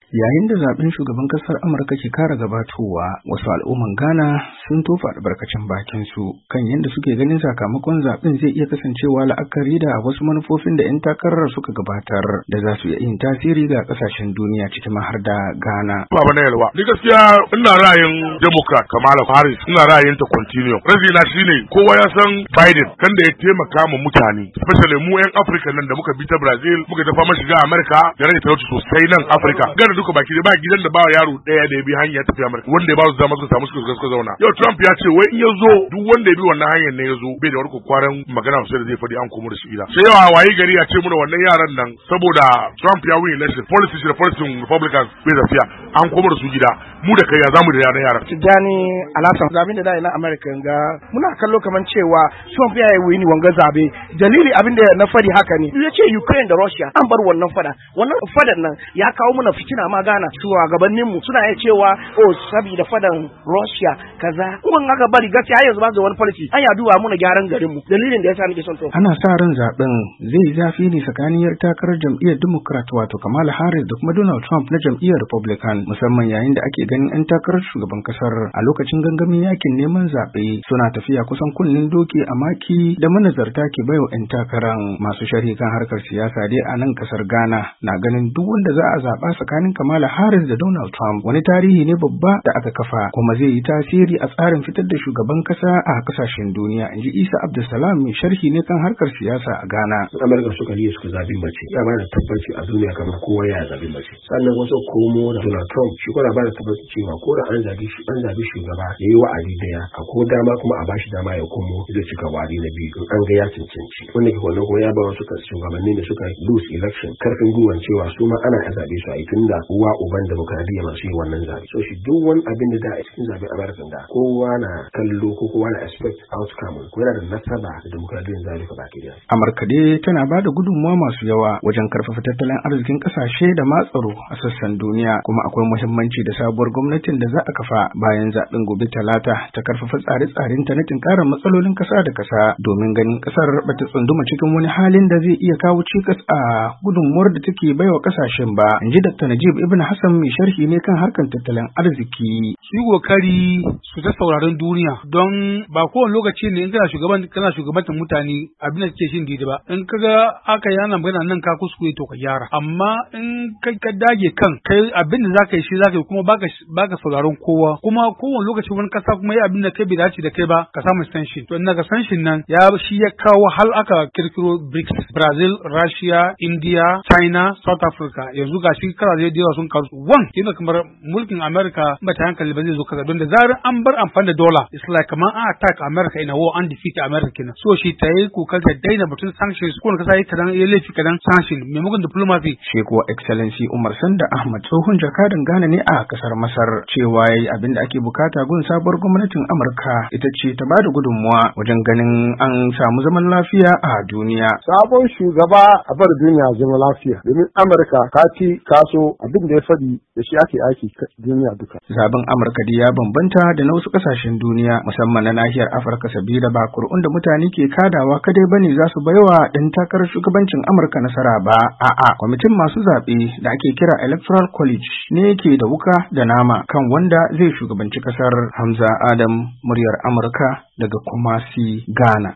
Yayin da zaben shugaban kasar Amurka ke kara gabatowa, wasu al'umman Ghana sun tofa albarkacin bakin su kan yadda suke ganin sakamakon zaben zai iya kasancewa la'akari da wasu manufofin da 'yan takarar suka gabatar da za su iya yin tasiri ga kasashen duniya cikin har da Ghana. Baba na yalwa. Ni gaskiya ina ra'ayin Democrat Kamala Harris, ina ra'ayin ta continue. Razina shine kowa ya san Biden kan da ya taimaka ma mutane, especially mu 'yan Africa nan da muka bi ta Brazil, muka tafa mashi ga America, da rage talauci sosai nan Africa. Duka baki da ba gidan da ba yaro daya da ya bi hanya tafi Amurka wanda ya ba su zama su samu suka zauna. Yau Trump ya ce wai in ya zo duk wanda ya bi wannan hanyar ne ya zo bai da wani kwaran magana sai da zai faɗi an komo da shi gida. Sai yawa wayi gari ya ce mu da wannan yaran nan saboda Trump ya win election policy Republicans bai tafiya an komo da su gida. Mu da kai ya zamu da yaran. Tijani Alasan zaben da dai na America ga muna kallo kaman cewa Trump ya yi wini wanga zabe dalili abin da na fadi haka ne. Ya ce Ukraine da Russia an bar wannan fadan nan ya kawo muna fitina ma Ghana shugabannin mu suna iya cewa saboda fadan Russia kaza kun aka bari gaskiya har yanzu ba da wani policy an ya duba muna gyaran garin mu dalilin da yasa nake son to ana sa ran zaben zai zafi ne tsakanin takarar jam'iyyar Democrat wato Kamala Harris da kuma Donald Trump na jam'iyyar Republican musamman yayin da ake ganin 'yan takarar shugaban kasar a lokacin gangamin yakin neman zaɓe suna tafiya kusan kunnen doki a maki da manazarta ke baiwa 'yan takarar. Masu sharhi kan harkar siyasa dai a nan kasar Ghana na ganin duk wanda za a zaɓa tsakanin Kamala Harris da Donald Trump wani tarihi ne babba da aka kafa kuma zai yi tasiri a tsarin fitar da shugaban kasa a kasashen duniya, inji Isa Abdulsalam mai sharhi ne kan harkar siyasa a Ghana. Amurka suka yi suka zabi mace ya ba da tabbaci a duniya kamar kowa ya zabi mace, sannan wasu komo da Donald Trump shi kuma ba da tabbaci cewa ko da an zabi shugaba ya yi wa'adi daya a ko dama kuma a bashi dama ya komo zai cika wa'adi na biyu in an ga ya cancanci wanda ke wannan kuma ya ba wasu shugabanni da suka lose election karfin gwiwan cewa su ma ana zabe su a yi tunda uwa uban demokradiyya masu yi wannan zabe. So shi duk wani abin da da a cikin zabe Amurka da kowa na kallo ko kowa na expect outcome ko yana da nasaba da demokradiyyar zabe ka baki da. Amurka dai tana ba da gudunmawa masu yawa wajen karfafa tattalin arzikin kasashe da matsaro a sassan duniya, kuma akwai muhimmanci da sabuwar gwamnatin da za a kafa bayan zaben gobe Talata ta karfafa tsare-tsaren ta na tinkarar matsalolin kasa da kasa domin ganin kasar bata tsunduma cikin wani halin da zai iya kawo cikas a gudunmuwar da take baiwa kasashen ba, inji Dr. Najib Ibn Hassan mai sharhi ne kan harkar tattalin arziki. Su yi kokari su ta sauraron duniya don ba kowane lokaci ne in kana shugabantar mutane abin da kake shin daidai ba. In kaga aka yana magana nan ka kuskure to ka gyara. Amma in kai ka dage kan kai abin da zaka yi shi zaka yi kuma baka sauraron kowa. Kuma kowane lokaci wani kasa kuma yi abin da kai bai dace da kai ba ka samu sanction. To ina ga sanction nan shi ya kawo hal aka kirkiro BRICS, Brazil, Russia, India, China, South Africa. Yanzu gashi kara da yawa sun karu. Yana kamar mulkin America ba ta hankali ba zai zo kaza don da zarar an bar amfani da dollar it's like kamar an attack America in a war, an defeat America kenan. So shi ta yi kokar ta daina batun sanctions ko kasa yi kadan ya laifi kadan sanction maimakon diplomacy. Shi kuwa Excellency Umar Sanda Ahmad tsohon jakadan Ghana ne a kasar Masar cewa yayi abin da ake bukata gun sabuwar gwamnatin Amurka ita ce ta bada gudunmuwa wajen ganin an samu zaman lafiya a duniya. Sabon shugaba a bar duniya zama lafiya domin Amurka ka ci kaso abin da ya fadi da shi ake aiki duniya duka. Zaben Amurka dai ya bambanta da na wasu kasashen duniya musamman na nahiyar Afirka sabida ba kur'un da mutane ke kadawa kadai bane za su baiwa dan takarar shugabancin Amurka nasara ba, a'a kwamitin masu zaɓe da ake kira Electoral College ne yake da wuka da nama kan wanda zai shugabanci kasar. Hamza Adam, muryar Amurka daga Kumasi, Ghana.